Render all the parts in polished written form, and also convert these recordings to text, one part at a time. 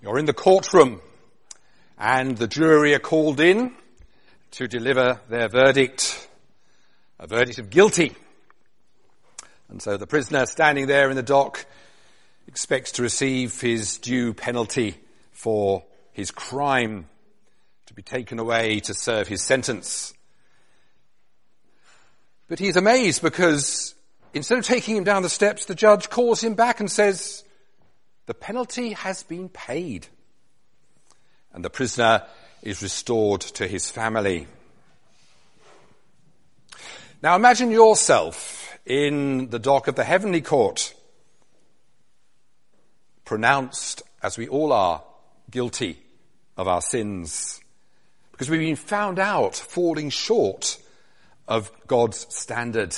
You're in the courtroom and the jury are called in to deliver their verdict, a verdict of guilty. And so the prisoner standing there in the dock expects to receive his due penalty for his crime, to be taken away to serve his sentence. But he's amazed because instead of taking him down the steps, the judge calls him back and says, "The penalty has been paid." And the prisoner is restored to his family. Now imagine yourself in the dock of the heavenly court, pronounced, as we all are, guilty of our sins, because we've been found out falling short of God's standard.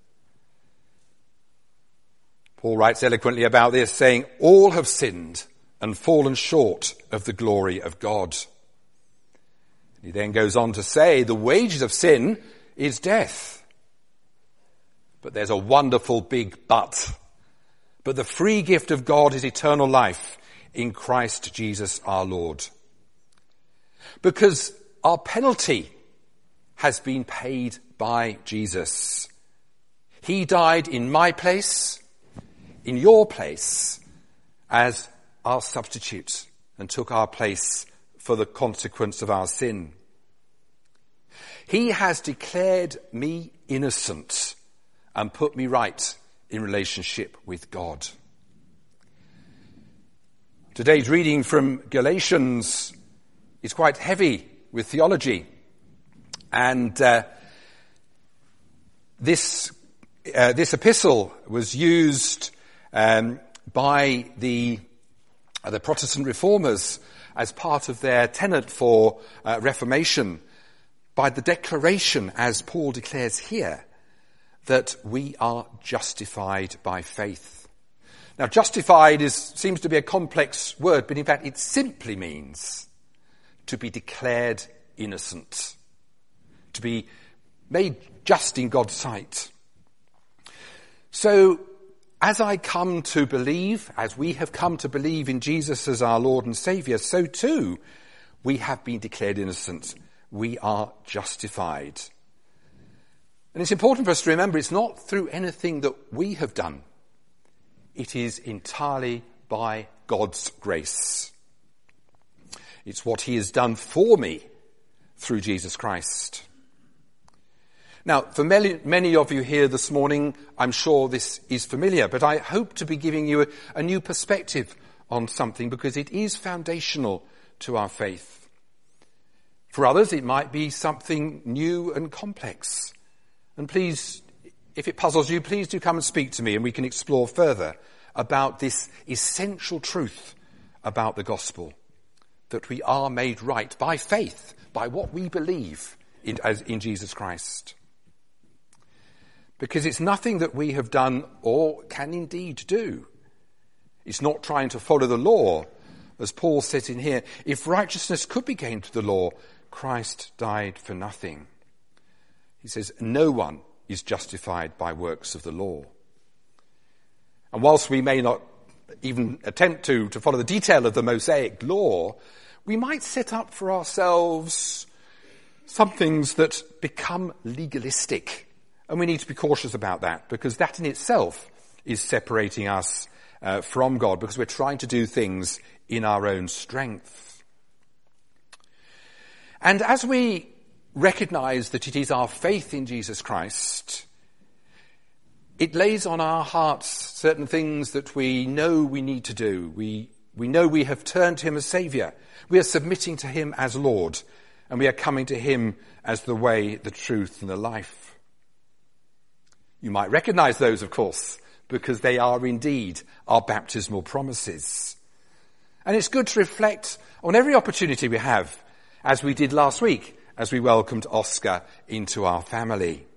Paul writes eloquently about this, saying, "All have sinned and fallen short of the glory of God." He then goes on to say, the wages of sin is death. But there's a wonderful big but. But the free gift of God is eternal life in Christ Jesus our Lord. Because our penalty has been paid by Jesus. He died in my place, in your place, as our substitute, and took our place for the consequence of our sin. He has declared me innocent and put me right in relationship with God. Today's reading from Galatians is quite heavy with theology, and this epistle was used by the Protestant reformers as part of their tenet for Reformation, by the declaration, as Paul declares here, that we are justified by faith. Now, justified seems to be a complex word, but in fact it simply means to be declared innocent, to be made just in God's sight. So, as I come to believe, as we have come to believe in Jesus as our Lord and Saviour, so too we have been declared innocent. We are justified. And it's important for us to remember it's not through anything that we have done. It is entirely by God's grace. It's what he has done for me through Jesus Christ. Now, for many of you here this morning, I'm sure this is familiar, but I hope to be giving you a new perspective on something because it is foundational to our faith. For others, it might be something new and complex. And please, if it puzzles you, please do come and speak to me and we can explore further about this essential truth about the gospel, that we are made right by faith, by what we believe in Jesus Christ. Because it's nothing that we have done or can indeed do. It's not trying to follow the law. As Paul says in here, if righteousness could be gained through the law, Christ died for nothing. He says, no one is justified by works of the law. And whilst we may not even attempt to follow the detail of the Mosaic law, we might set up for ourselves some things that become legalistic. And we need to be cautious about that, because that in itself is separating us from God, because we're trying to do things in our own strength. And as we recognize that it is our faith in Jesus Christ, it lays on our hearts certain things that we know we need to do. We know we have turned to him as Saviour. We are submitting to him as Lord, and we are coming to him as the way, the truth, and the life. You might recognize those, of course, because they are indeed our baptismal promises. And it's good to reflect on every opportunity we have, as we did last week, as we welcomed Oscar into our family.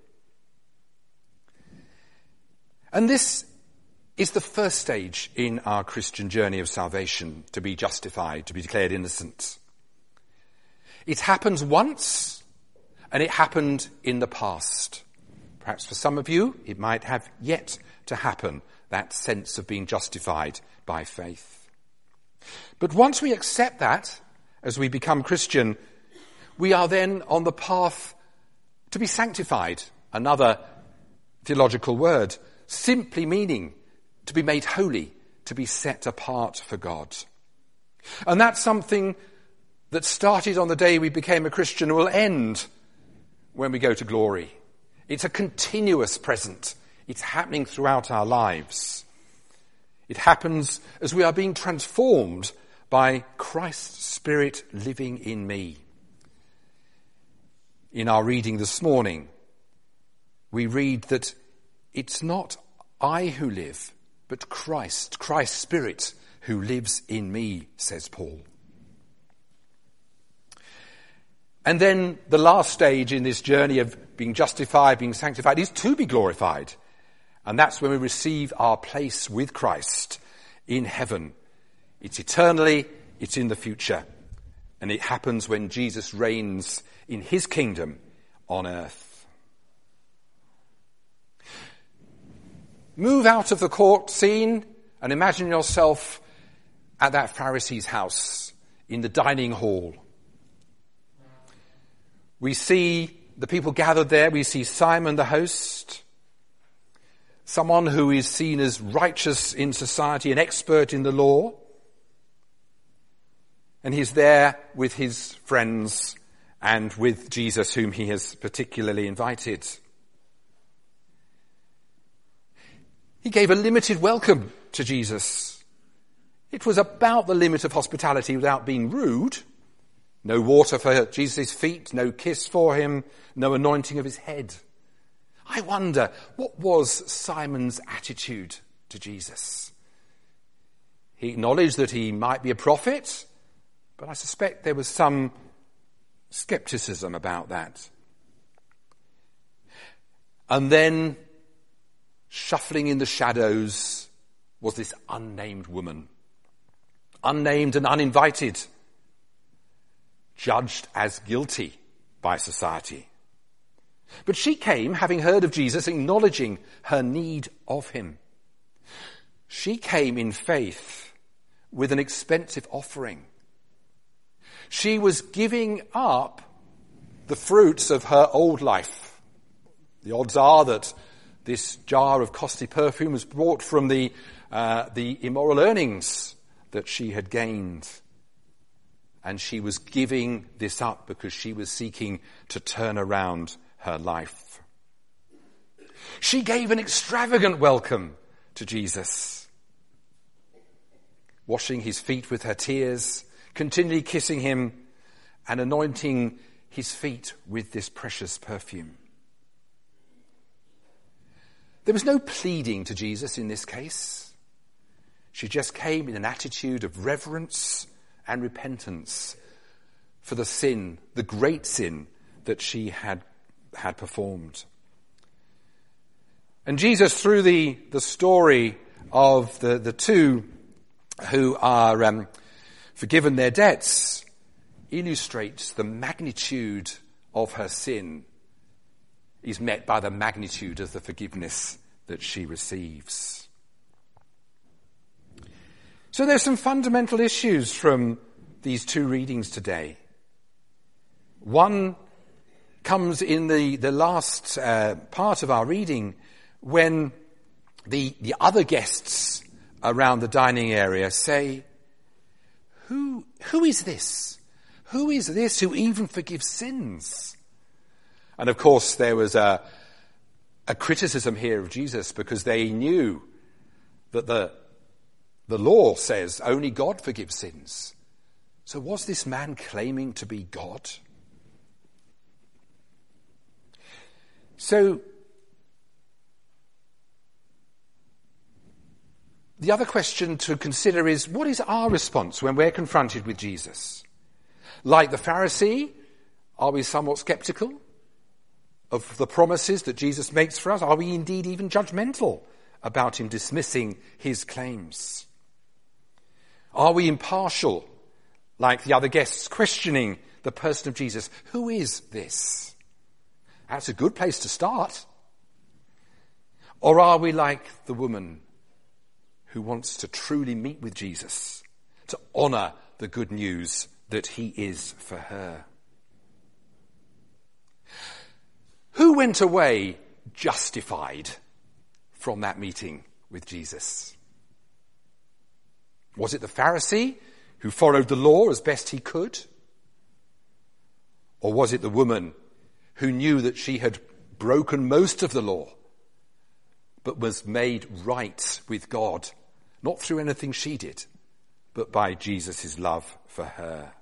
And this is the first stage in our Christian journey of salvation, to be justified, to be declared innocent. It happens once, and it happened in the past. Perhaps for some of you, it might have yet to happen, that sense of being justified by faith. But once we accept that, as we become Christian, we are then on the path to be sanctified, another theological word, simply meaning to be made holy, to be set apart for God. And that's something that started on the day we became a Christian and will end when we go to glory. It's a continuous present. It's happening throughout our lives. It happens as we are being transformed by Christ's Spirit living in me. In our reading this morning, we read that it's not I who live, but Christ's Spirit who lives in me, says Paul. And then the last stage in this journey of being justified, being sanctified, is to be glorified. And that's when we receive our place with Christ in heaven. It's eternally, it's in the future. And it happens when Jesus reigns in his kingdom on earth. Move out of the court scene and imagine yourself at that Pharisee's house in the dining hall. We see the people gathered there. We see Simon the host, someone who is seen as righteous in society, an expert in the law. And he's there with his friends and with Jesus, whom he has particularly invited. He gave a limited welcome to Jesus. It was about the limit of hospitality without being rude. No water for Jesus' feet, no kiss for him, no anointing of his head. I wonder, what was Simon's attitude to Jesus? He acknowledged that he might be a prophet, but I suspect there was some skepticism about that. And then, shuffling in the shadows, was this unnamed woman. Unnamed and uninvited. Judged as guilty by society. But she came, having heard of Jesus, acknowledging her need of him. She came in faith with an expensive offering. She was giving up the fruits of her old life. The odds are that this jar of costly perfume was brought from the immoral earnings that she had gained. And she was giving this up because she was seeking to turn around her life. She gave an extravagant welcome to Jesus, washing his feet with her tears, continually kissing him and anointing his feet with this precious perfume. There was no pleading to Jesus in this case. She just came in an attitude of reverence and repentance for the sin, the great sin that she had performed. And Jesus, through the story of the two who are forgiven their debts, illustrates the magnitude of her sin is met by the magnitude of the forgiveness that she receives. So there's some fundamental issues from these two readings today. One comes in the last part of our reading when the other guests around the dining area say, Who is this? Who is this who even forgives sins? And of course there was a criticism here of Jesus because they knew that the law says only God forgives sins. So was this man claiming to be God? So the other question to consider is, what is our response when we're confronted with Jesus? Like the Pharisee, are we somewhat skeptical of the promises that Jesus makes for us? Are we indeed even judgmental about him dismissing his claims? Are we impartial, like the other guests, questioning the person of Jesus? Who is this? That's a good place to start. Or are we like the woman who wants to truly meet with Jesus, to honour the good news that he is for her. Who went away justified from that meeting with Jesus? Was it the Pharisee who followed the law as best he could? Or was it the woman who knew that she had broken most of the law, but was made right with God, not through anything she did, but by Jesus' love for her?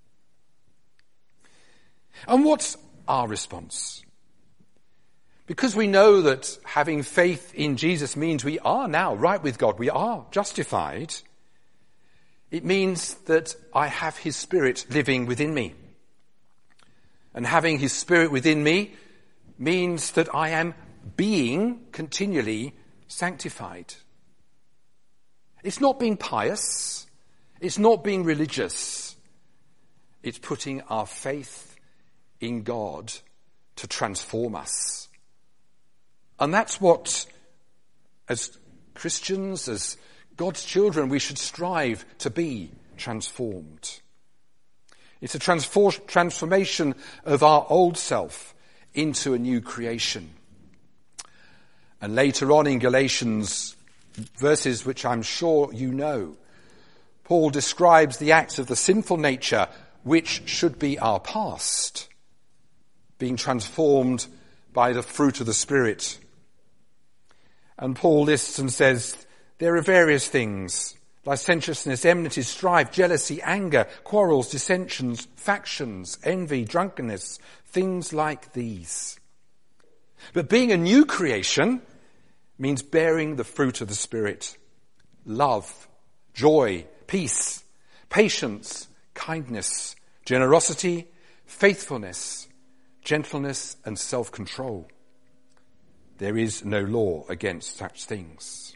And what's our response? Because we know that having faith in Jesus means we are now right with God, we are justified, it means that I have his Spirit living within me. And having his Spirit within me means that I am being continually sanctified. It's not being pious. It's not being religious. It's putting our faith in God to transform us. And that's what, as Christians, as God's children, we should strive to be transformed. It's a transformation of our old self into a new creation. And later on in Galatians, verses which I'm sure you know, Paul describes the acts of the sinful nature which should be our past, being transformed by the fruit of the Spirit. And Paul lists and says, there are various things: licentiousness, enmity, strife, jealousy, anger, quarrels, dissensions, factions, envy, drunkenness, things like these. But being a new creation means bearing the fruit of the Spirit: love, joy, peace, patience, kindness, generosity, faithfulness, gentleness, and self-control. There is no law against such things.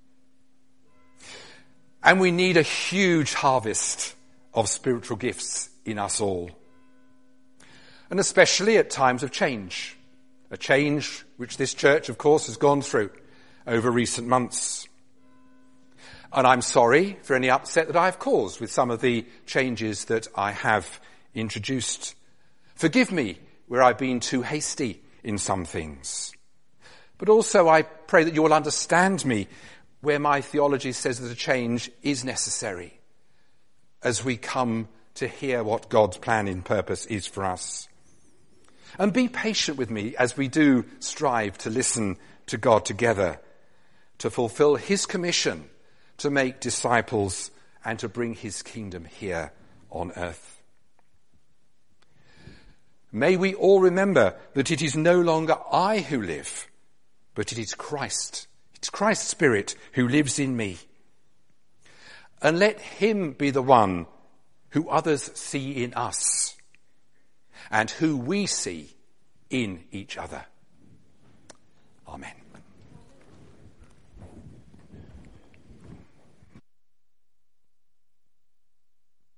And we need a huge harvest of spiritual gifts in us all. And especially at times of change. A change which this church, of course, has gone through over recent months. And I'm sorry for any upset that I've caused with some of the changes that I have introduced. Forgive me where I've been too hasty in some things. But also I pray that you will understand me where my theology says that a change is necessary as we come to hear what God's plan and purpose is for us. And be patient with me as we do strive to listen to God together, to fulfill his commission to make disciples and to bring his kingdom here on earth. May we all remember that it is no longer I who live, but it is Christ. It's Christ's Spirit who lives in me. And let him be the one who others see in us and who we see in each other.